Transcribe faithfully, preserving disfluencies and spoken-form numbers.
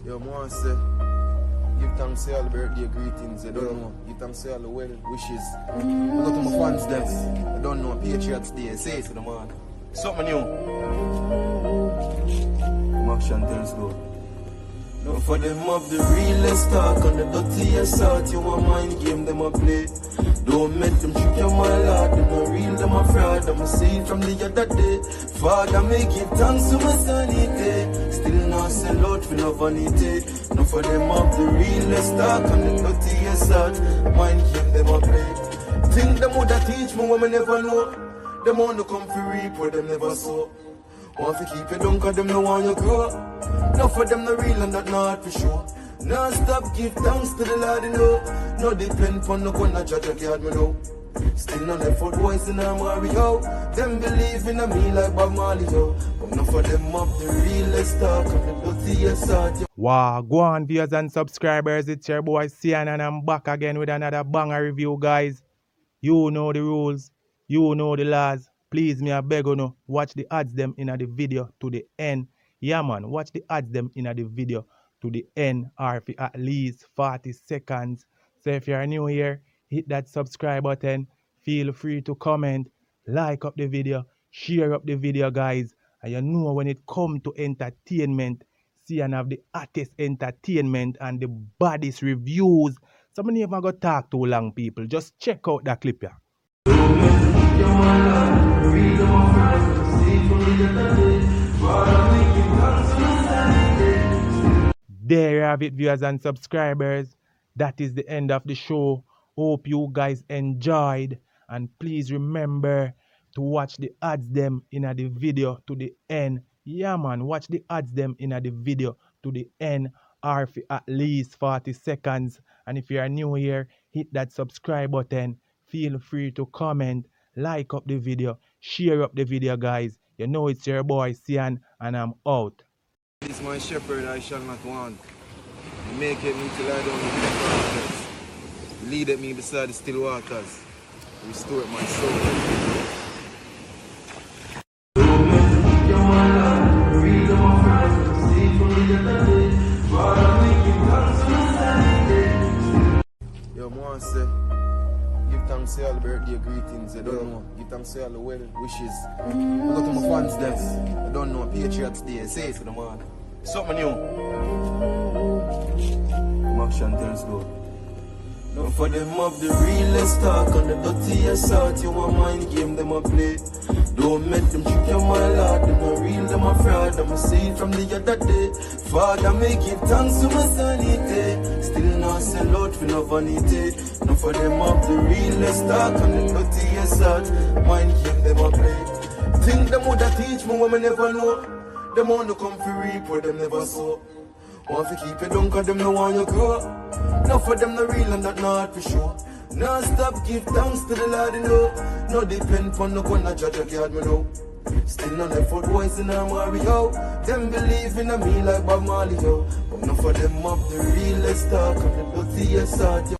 Yo, man, say, give thanks to all the birthday greetings, you don't know. Give thanks to all the well wishes. I go to my fans, them. I don't know, Patriots Day, say it to the man. Something new. Action tells though. No for them of the realest talk and the dirtiest sort. You want mind game, them a play. Don't make them trick you, my lord. Them a real, them a fraud. Them a see it from the other day. Father, make give thanks to my sanity. Still not sell out for no vanity. No for them of the realest talk and the dirtiest sort. Mind game, them a play. Think them woulda teach me what me never know. Them want to come for reap where them never saw. Want to keep you down cause them no want you grow. No for them no real and that not for sure. No stop give thanks to the Lord, you know. No depend on no one that judge a card, me know. Still no left out boys in a Mario. Them believe in a me like Bob Marley, yo. But no for them up the realest talk of the dirtiest sort. Wow, go on viewers and subscribers, it's your boy Cian and I'm back again with another banger review, guys. You know the rules, you know the laws. Please, me I beg you no, watch the ads them in the video to the end. Yeah man, watch the ads them in the video to the end or for at least forty seconds. So if you're new here, hit that subscribe button. Feel free to comment, like up the video, share up the video, guys. And you know when it come to entertainment, see and have the hottest entertainment and the baddest reviews. So many never go talk too long, people. Just check out that clip here. There you have it, viewers and subscribers. That is the end of the show. Hope you guys enjoyed. And please remember to watch the ads them in the video to the end. Yeah man, watch the ads them in the video to the end or for at least forty seconds. And if you are new here, hit that subscribe button. Feel free to comment, like up the video, share up the video, guys. You know it's your boy Cian and I'm out. This is my shepherd, I shall not want. Make it me till I don't need the waters. Lead at me beside the still waters. Restore my soul. Yo, man, say, give thanks to all the birthday greetings, you don't know. Give thanks to all the well wishes. I go to my fans, them. I don't know, Patriots Day, say it to the man. Something new. Action tells though. No for them of the realest talk and the dirtiest sort. You want mind game, them a play. Don't make them trick you, my lord. Them a real, them a fraud. Them a see it from the other day. Father, make give thanks to my sanity. Still not sell out for no vanity. No for them of the realest talk and the dirtiest sort. Mind game, them a play. Think them woulda teach me what me never know. Them want to come for reap where them never saw. Want to keep you down cause them no want you grow. No for them no real and that not for sure. No stop give thanks to the Lord, you know. No depend on no one that judge a card, me know. Still no left out boys in a Mario. Them believe in a me like Bob Marley, yo. But no for them up the realest talk of the dirtiest sort.